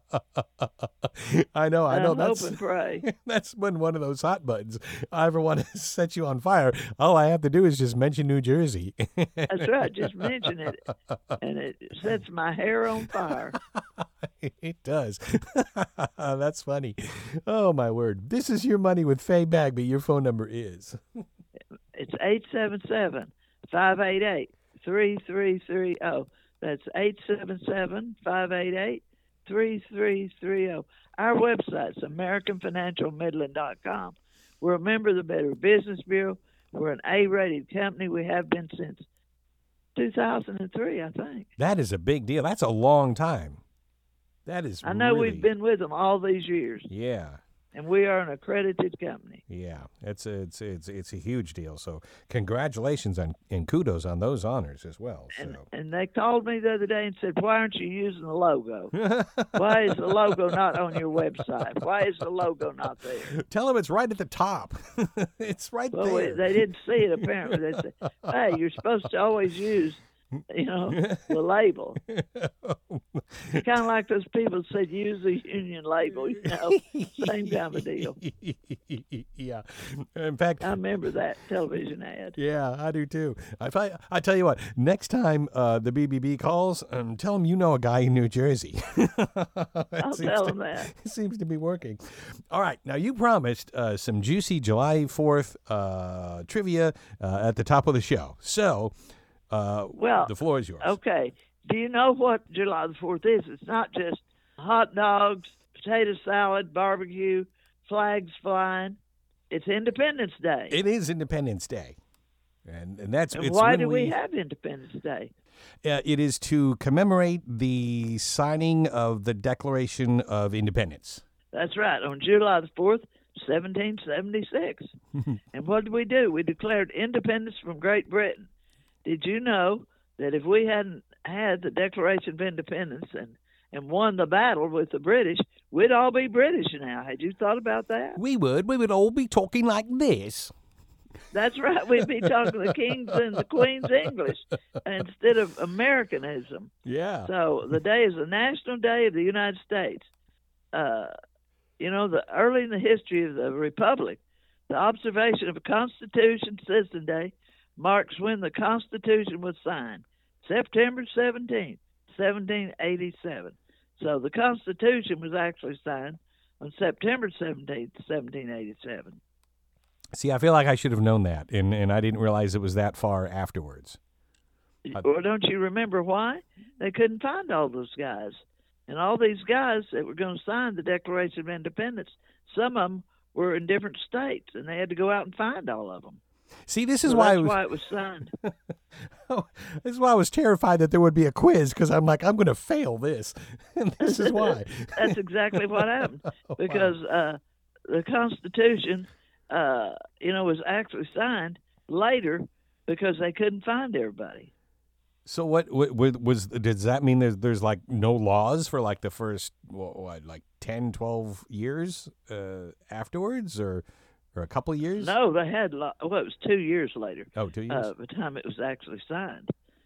I know, I know. I'm That's, hope and pray. that's been one of those hot buttons. I ever want to set you on fire, all I have to do is just mention New Jersey. That's right. Just mention it, and it sets my hair on fire. It does. That's funny. Oh, my word. This is Your Money with Faye Bagby. Your phone number is. It's eight seven seven, five eight eight, three three three zero. That's eight seven seven, five eight eight, three three three zero. Our website's American Financial Midland dot com. We're a member of the Better Business Bureau. We're an A-rated company. We have been since two thousand three, I think. That is a big deal. That's a long time. That is I know really, we've been with them all these years. Yeah. and we are an accredited company. Yeah, it's a, it's it's it's a huge deal. So congratulations on and kudos on those honors as well. And So. and they called me the other day and said, "Why aren't you using the logo? Why is the logo not on your website? Why is the logo not there?" Tell them it's right at the top. It's right well, there. They didn't see it apparently. They said, "Hey, you're supposed to always use." You know, the label. Kind of like those people said, use the union label, you know, same kind of deal. Yeah. In fact, I remember that television ad. Yeah, I do too. If I, I tell you what, next time uh, the B B B calls, um, tell them you know a guy in New Jersey. I'll tell to, them that. It seems to be working. All right. Now, you promised uh, some juicy July fourth uh, trivia uh, at the top of the show. So, Uh, well, the floor is yours. Okay. Do you know what July the fourth is? It's not just hot dogs, potato salad, barbecue, flags flying. It's Independence Day. It is Independence Day. And, and that's and it's why when do we, we have Independence Day? Uh, it is to commemorate the signing of the Declaration of Independence. That's right. On July the fourth, seventeen seventy-six. And what did we do? We declared independence from Great Britain. Did you know that if we hadn't had the Declaration of Independence and, and won the battle with the British, we'd all be British now? Had you thought about that? We would. We would all be talking like this. That's right. We'd be talking the King's and the Queen's English instead of Americanism. Yeah. So the day is the National Day of the United States. Uh, you know, the early in the history of the Republic, the observation of a Constitution Citizen Day marks when the Constitution was signed, September seventeenth, seventeen eighty-seven. So the Constitution was actually signed on September seventeenth, seventeen eighty-seven. See, I feel like I should have known that, and, and I didn't realize it was that far afterwards. Well, don't you remember why? They couldn't find all those guys. And all these guys that were going to sign the Declaration of Independence, some of them were in different states, and they had to go out and find all of them. See, this is so why, that's I was, why it was signed. oh, this is why I was terrified that there would be a quiz, because I'm like, I'm going to fail this. And this is why. That's exactly what happened. Oh, because uh, the Constitution, uh, you know, was actually signed later because they couldn't find everybody. So what, what, what was, does that mean there's, there's like no laws for like the first, what, what like ten, twelve years uh, afterwards, or or a couple of years? No, they had, well, it was two years later. Oh, two years? Uh, by the time it was actually signed.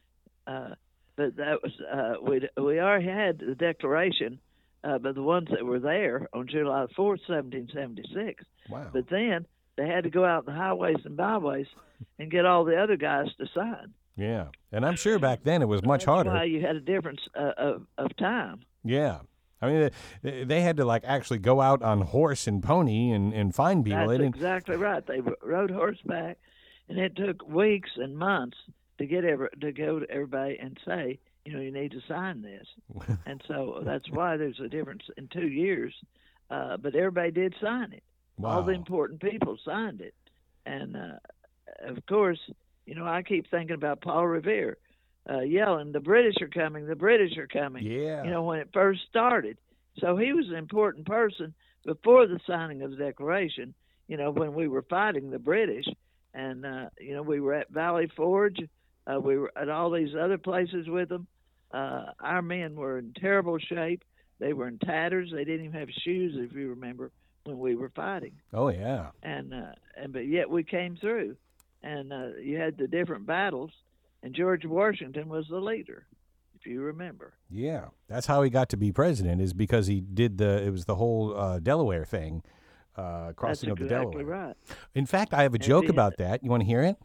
Uh, but that was, uh, we we already had the Declaration, uh, but the ones that were there on July fourth, seventeen seventy-six. Wow. But then they had to go out in the highways and byways and get all the other guys to sign. Yeah, and I'm sure back then it was much That's harder. why you had a difference uh, of, of time. Yeah. I mean, they, they had to, like, actually go out on horse and pony and, and find people. That's They exactly right. They rode horseback, and it took weeks and months to get every, to go to everybody and say, you know, you need to sign this. And so that's why there's a difference in two years. Uh, but everybody did sign it. Wow. All the important people signed it. And, uh, of course, you know, I keep thinking about Paul Revere uh, yelling, the British are coming, the British are coming, Yeah. you know, when it first started. So he was an important person before the signing of the Declaration, you know, when we were fighting the British. And, uh, you know, we were at Valley Forge. Uh, we were at all these other places with them. Uh, our men were in terrible shape. They were in tatters. They didn't even have shoes, if you remember, when we were fighting. Oh, yeah. And, uh, and but yet we came through. And uh, you had the different battles, and George Washington was the leader, if you remember. Yeah. That's how he got to be president, is because he did the, it was the whole uh, Delaware thing, uh, crossing That's of the exactly Delaware. right. In fact, I have a joke the- about that. You want to hear it?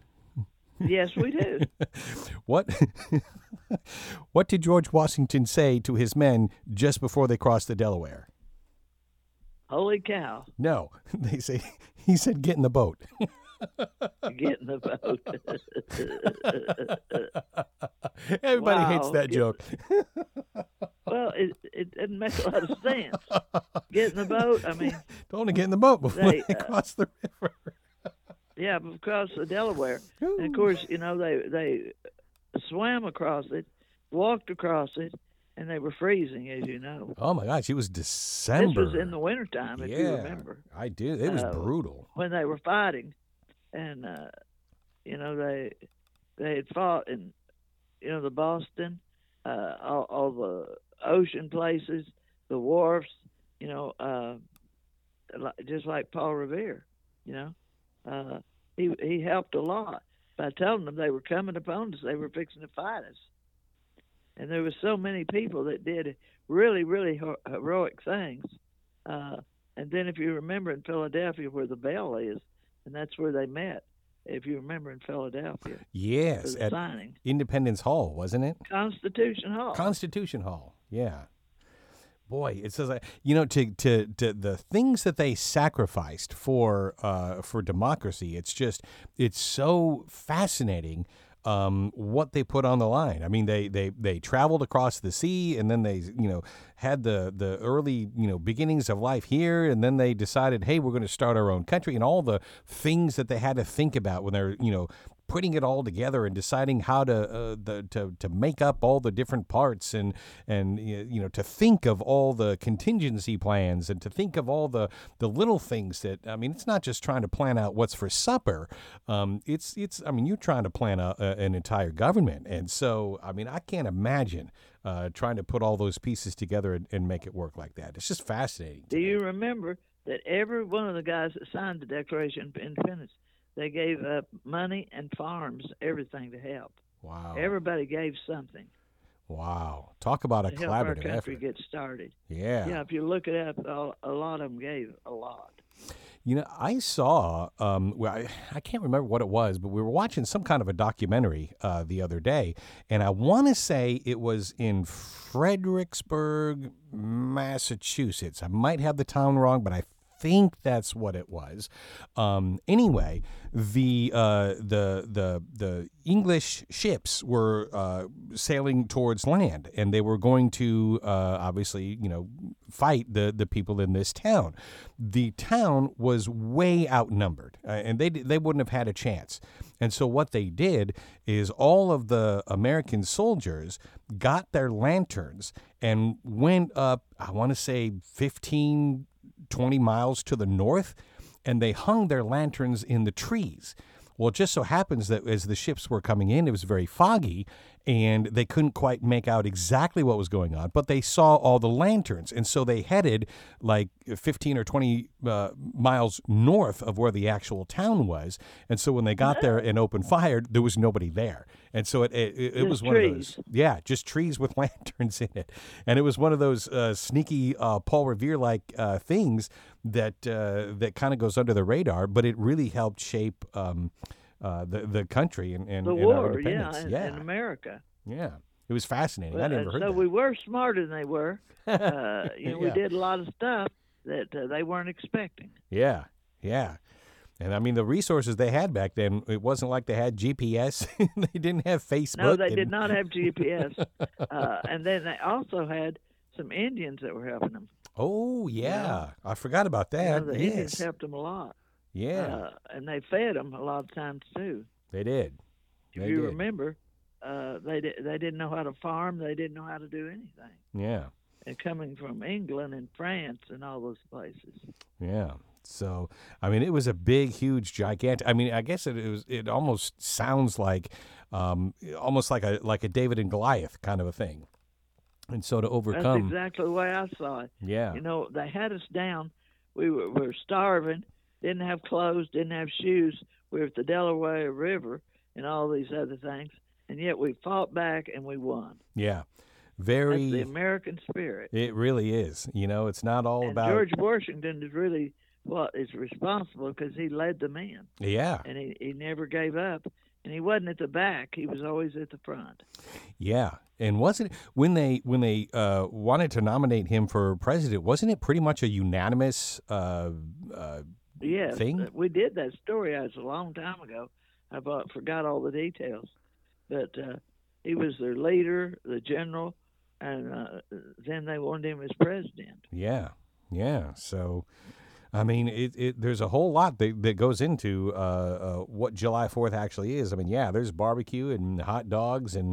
Yes, we do. What What did George Washington say to his men just before they crossed the Delaware? Holy cow. No, they say he said, "Get in the boat." Get in the boat. Everybody hates Wow. that joke. Well, it, it doesn't make a lot of sense. Get in the boat. I mean, Don't want to get in the boat before They, they uh, cross the river. yeah, across the Delaware. And of course, you know, they they swam across it, walked across it, and they were freezing, as you know. Oh my gosh, it was December. This was in the wintertime, if yeah, you remember. I do. It was uh, brutal. When they were fighting, and uh, you know they they had fought in you know the Boston, uh, all, all the ocean places, the wharfs, you know, uh, just like Paul Revere, you know, uh, he he helped a lot by telling them they were coming upon us, they were fixing to fight us. And there were so many people that did really, really ho- heroic things. Uh, and then if you remember in Philadelphia where the Bell is, and that's where they met, if you remember in Philadelphia. Yes, at signing. Independence Hall, wasn't it? Constitution Hall. Constitution Hall, yeah. Boy, it says, like, you know, to, to, to the things that they sacrificed for uh, for democracy, it's just, it's so fascinating um, what they put on the line. I mean, they, they, they traveled across the sea, and then they, you know, had the, the early, you know, beginnings of life here, and then they decided, hey, we're going to start our own country, and all the things that they had to think about when they're, you know, putting it all together and deciding how to uh, the, to to make up all the different parts, and and you know to think of all the contingency plans, and to think of all the the little things that, I mean, it's not just trying to plan out what's for supper. Um, it's it's I mean, you're trying to plan a, a, an entire government, and so I mean, I can't imagine uh, trying to put all those pieces together and, and make it work like that. It's just fascinating. Do you remember that every one of the guys that signed the Declaration of Independence, they gave up money and farms, everything to help. Wow. Everybody gave something. Wow. Talk about a to help our collaborative country effort. get started. Yeah. Yeah, if you look it up, a lot of them gave a lot. You know, I saw, um, well, I, I can't remember what it was, but we were watching some kind of a documentary uh, the other day, and I want to say it was in Fredericksburg, Massachusetts. I might have the town wrong, but I think that's what it was. Um, anyway, the uh, the the the English ships were uh, sailing towards land, and they were going to uh, obviously, you know, fight the the people in this town. The town was way outnumbered, uh, and they they wouldn't have had a chance. And so what they did is all of the American soldiers got their lanterns and went up, I want to say fifteen, twenty miles to the north, and they hung their lanterns in the trees. Well, it just so happens that as the ships were coming in, it was very foggy, and they couldn't quite make out exactly what was going on, but they saw all the lanterns. And so they headed like fifteen or twenty uh, miles north of where the actual town was. And so when they got there and opened fire, there was nobody there. And so it it, it was one trees. of those, yeah, just trees with lanterns in it. And it was one of those uh, sneaky uh, Paul Revere-like uh, things that uh, that kind of goes under the radar, but it really helped shape um, uh, the the country and, and, the and war, our independence. yeah, in, yeah, in America. Yeah, it was fascinating. But, I never uh, heard so that. we were smarter than they were. Uh, you know, Yeah. we did a lot of stuff that uh, they weren't expecting. Yeah, yeah. And I mean, the resources they had back then, it wasn't like they had G P S. They didn't have Facebook. No, they and- did not have G P S. uh, and then they also had some Indians that were helping them. Oh, yeah. I forgot about You know, that. the yes. Indians helped them a lot. Yeah, Uh, and they fed them a lot of times, too. they did. If They you did. remember, uh, they di- they didn't know how to farm. They didn't know how to do anything. Yeah, And coming from England and France and all those places. yeah. So, I mean, it was a big, huge, gigantic. I mean, I guess it, it was. It almost sounds like, um, almost like a like a David and Goliath kind of a thing. And so to That's overcome, exactly the way I saw it. yeah, You know, they had us down. We were, we were starving, didn't have clothes, didn't have shoes. We were at the Delaware River and all these other things. And yet we fought back and we won. yeah, That's very. the American spirit. It really is. You know, it's not all And about. George Washington is really what is responsible because he led the men. Yeah, And he, he never gave up. And he wasn't at the back. He was always at the front. yeah. And wasn't it when they when they uh, wanted to nominate him for president? Wasn't it pretty much a unanimous uh, uh, Yes, thing? we did that story. It was a long time ago. I about forgot all the details. But uh, he was their leader, the general, and uh, then they wanted him as president. Yeah, yeah. So, I mean, it, it there's a whole lot that, that goes into uh, uh, what July fourth actually is. I mean, yeah, there's barbecue and hot dogs and,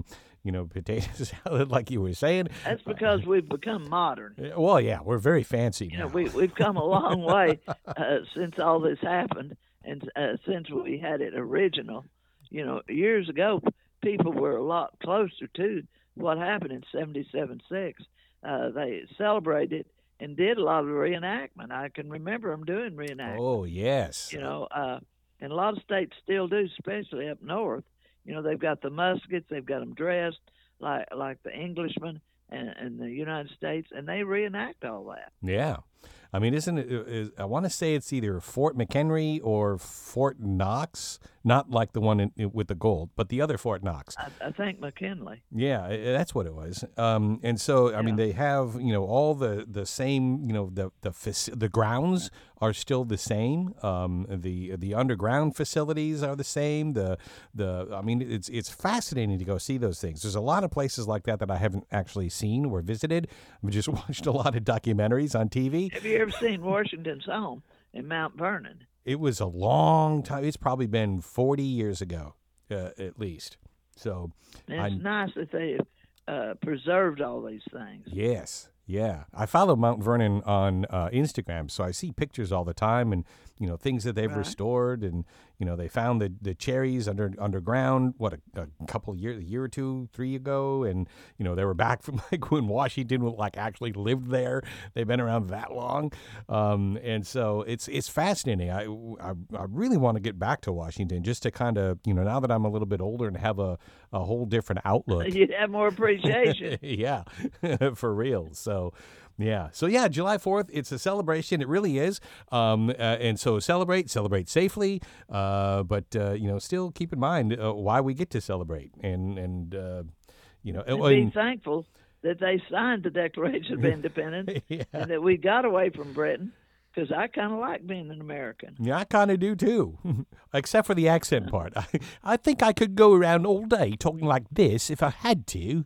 you know, potato salad, like you were saying. That's because we've become modern. Uh, Well, yeah, we're very fancy You now. know, we we've come a long way uh, since all this happened, and uh, since we had it original. You know, years ago, people were a lot closer to what happened in seventy-seven six. Uh, they celebrated and did a lot of reenactment. I can remember them doing reenactment. Oh, yes. You know, uh, and a lot of states still do, especially up north. You know, they've got the muskets, they've got them dressed like like the Englishmen and, and the United States, and they reenact all that. Yeah. I mean, isn't it? Is, I want to say it's either Fort McHenry or Fort Knox, not like the one in, with the gold, but the other Fort Knox. I, I think McKinley. Yeah, i- that's what it was. Um, and so, I mean, Yeah. they have, you know, all the, the same, you know, the the faci- the grounds are still the same. Um, the the underground facilities are the same. The the I mean, it's it's fascinating to go see those things. There's a lot of places like that that I haven't actually seen or visited. I've just watched a lot of documentaries on T V. Have you ever seen Washington's home in Mount Vernon? It was a long time. It's probably been forty years ago, uh, at least. So, And I- it's nice that they uh, preserved all these things. yes, yeah. I follow Mount Vernon on uh, Instagram, so I see pictures all the time, and you know things that they've Right. restored, and you know they found the, the cherries under underground. What a, a couple of years, a year or two, three ago, and you know they were back from like when Washington like actually lived there. They've been around that long, um, and so it's it's fascinating. I, I I really want to get back to Washington just to kind of you know now that I'm a little bit older and have a a whole different outlook. You'd have more appreciation. Yeah, for real. So, yeah. So, yeah, July fourth, it's a celebration. It really is. Um, uh, and so celebrate, celebrate safely. Uh, but, uh, you know, still keep in mind uh, why we get to celebrate. And, and uh, you know, And and- be thankful that they signed the Declaration of Independence yeah. and that we got away from Britain, because I kind of like being an American. Yeah, I kind of do too, except for the accent part. I, I think I could go around all day talking like this if I had to.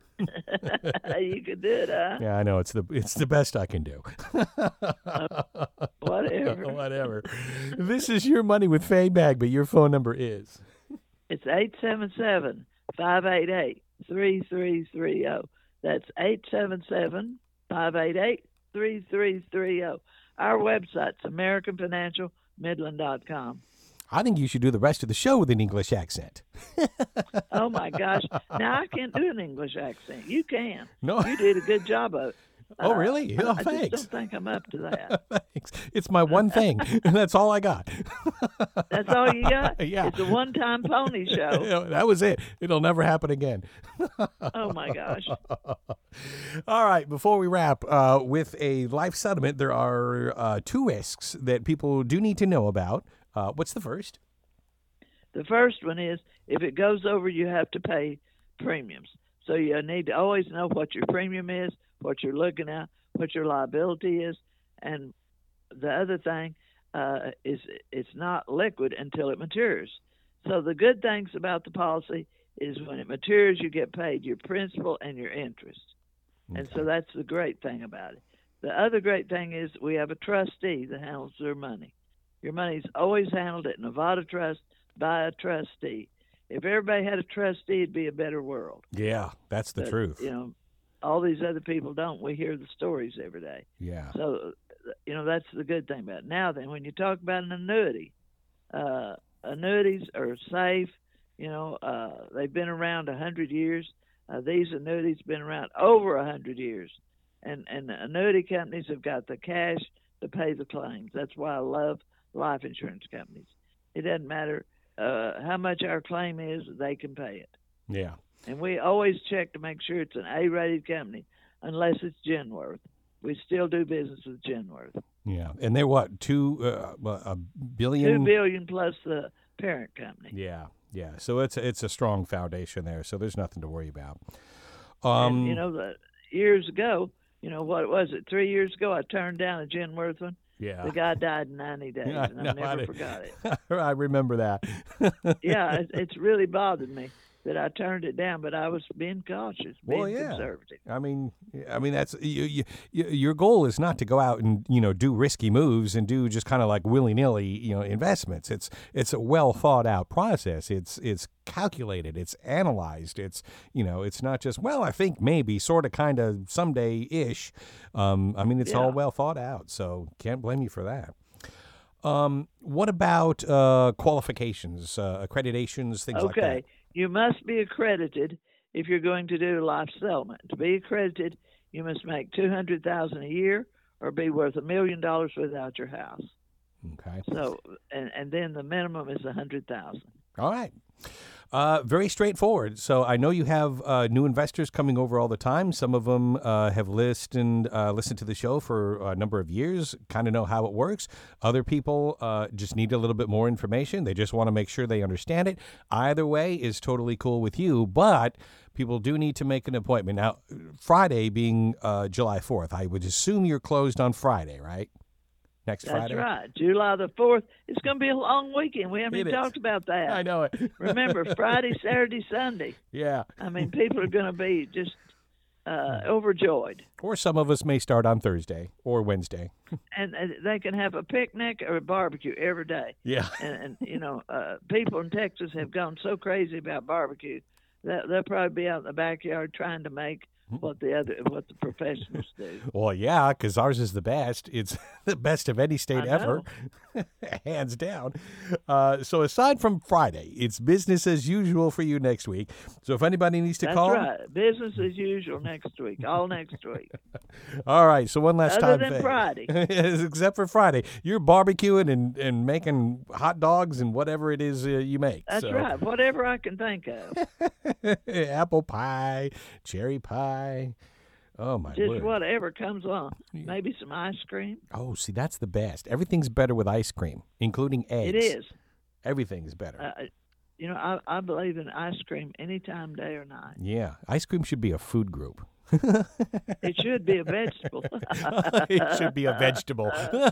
You could do it, huh? Yeah, I know it's the it's the best I can do. Whatever. Whatever. This is Your Money with Fay Bagby. Your phone number is. It's eight seven seven, five eight eight, three three three zero. That's eight seven seven, five eight eight, three three three zero. Our website's american financial midland dot com. I think you should do the rest of the show with an English accent. Oh, my gosh. Now, I can't do an English accent. You can. No. You did a good job of it. Oh, Uh, really? Oh, I thanks. just don't think I'm up to that. Thanks. It's my one thing, and that's all I got. That's all you got? Yeah. It's a one-time pony show. That was it. It'll never happen again. Oh, my gosh. All right, before we wrap, uh, with a life settlement, there are uh, two risks that people do need to know about. Uh, what's the first? The first one is if it goes over, you have to pay premiums. So you need to always know what your premium is, what you're looking at, what your liability is. And the other thing uh, is it's not liquid until it matures. So the good things about the policy is when it matures, you get paid your principal and your interest. And so that's the great thing about it. The other great thing is we have a trustee that handles their money. Your money's always handled at Nevada Trust by a trustee. If everybody had a trustee, it'd be a better world. Yeah, that's the But, truth. You know, all these other people don't. We hear the stories every day. Yeah. So, you know, that's the good thing about it. Now then, when you talk about an annuity, uh, annuities are safe. You know, uh, they've been around a hundred years. Uh, these annuities been around over a hundred years. And, and the annuity companies have got the cash to pay the claims. That's why I love life insurance companies. It doesn't matter uh, how much our claim is, they can pay it. Yeah. And we always check to make sure it's an A-rated company, unless it's Genworth. We still do business with Genworth. Yeah. And they're what, two, uh, well, a billion? Two billion plus the parent company. Yeah. Yeah. So it's a, it's a strong foundation there. So there's nothing to worry about. Um, And, you know, the, years ago, you know, what was it, three years ago, I turned down a Genworth one. yeah. The guy died in ninety days, I and know, I never I- forgot it. I remember that. Yeah, it, it's really bothered me. that I turned it down, but I was being cautious, being Well, yeah. conservative. I mean, I mean that's you, you, you, your goal is not to go out and you know do risky moves and do just kind of like willy nilly you know investments. It's it's a well thought out process. It's it's calculated. It's analyzed. It's you know it's not just well I think maybe sort of kind of someday ish. Um, I mean it's Yeah. all well thought out. So can't blame you for that. Um, what about uh, qualifications, uh, accreditations, things like that? Okay, you must be accredited if you're going to do life settlement. To be accredited, you must make two hundred thousand a year or be worth a million dollars without your house. Okay. So, and, and then the minimum is a hundred thousand. All right. Uh, very straightforward. So I know you have uh, new investors coming over all the time. Some of them uh, have listened uh, listened to the show for a number of years, kind of know how it works. Other people uh, just need a little bit more information. They just want to make sure they understand it. Either way is totally cool with you, but people do need to make an appointment. Now, Friday being uh, July fourth, I would assume you're closed on Friday, right? Next That's Friday? right. July the fourth. It's going to be a long weekend. We haven't It even is. talked about that. I know it. Remember, Friday, Saturday, Sunday. Yeah. I mean, people are going to be just uh, overjoyed. Or some of us may start on Thursday or Wednesday. And uh, they can have a picnic or a barbecue every day. Yeah. And, and you know, uh, people in Texas have gone so crazy about barbecue that they'll probably be out in the backyard trying to make what the other what the professionals do. Well, yeah, because ours is the best. It's the best of any state I ever, hands down. Uh, so aside from Friday, it's business as usual for you next week. So if anybody needs to That's call, right. Business as usual next week. All next week. all right. So one last Other time, than Faye. Friday. Except for Friday, you're barbecuing and, and making hot dogs and whatever it is uh, you make. That's So- right. Whatever I can think of. Apple pie, cherry pie. Oh my Just word! whatever comes along. Maybe some ice cream. Oh, see, that's the best. Everything's better with ice cream, including eggs. It is. Everything's better. Uh, you know, I, I believe in ice cream anytime, day or night. Yeah, ice cream should be a food group. It should be a vegetable. It should be a vegetable. Uh,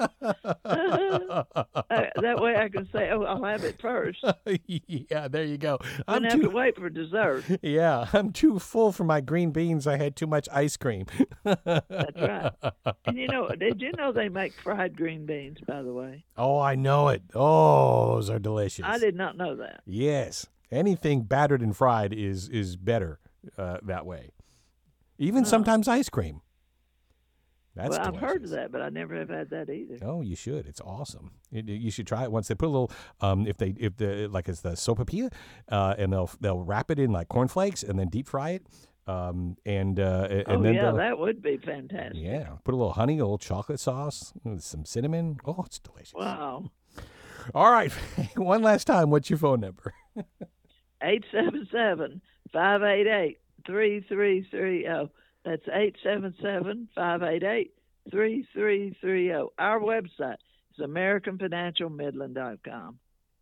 that way I can say, oh, I'll have it first. Yeah, there you go. I I'm don't have to too, wait for dessert. yeah, I'm too full for my green beans. I had too much ice cream. That's right. And you know, did you know they make fried green beans, by the way? Oh, I know it. Oh, those are delicious. I did not know that. Yes, anything battered and fried is is better uh, that way. Even sometimes ice cream. That's well, I've heard of delicious. that, but I never have had that either. Oh, you should. It's awesome. It, you should try it once. They put a little, um, if they, if the like it's the sopapilla, uh, and they'll they'll wrap it in like cornflakes and then deep fry it, um, and uh, and Oh, then yeah, they'll- that would be fantastic. yeah, put a little honey, a little chocolate sauce, with some cinnamon. Oh, it's delicious. Wow. All right, one last time. What's your phone number? eight seven seven, five eight eight, three three three zero. That's eight seven seven, five eight eight, three three three zero. Our website is american financial midland dot com.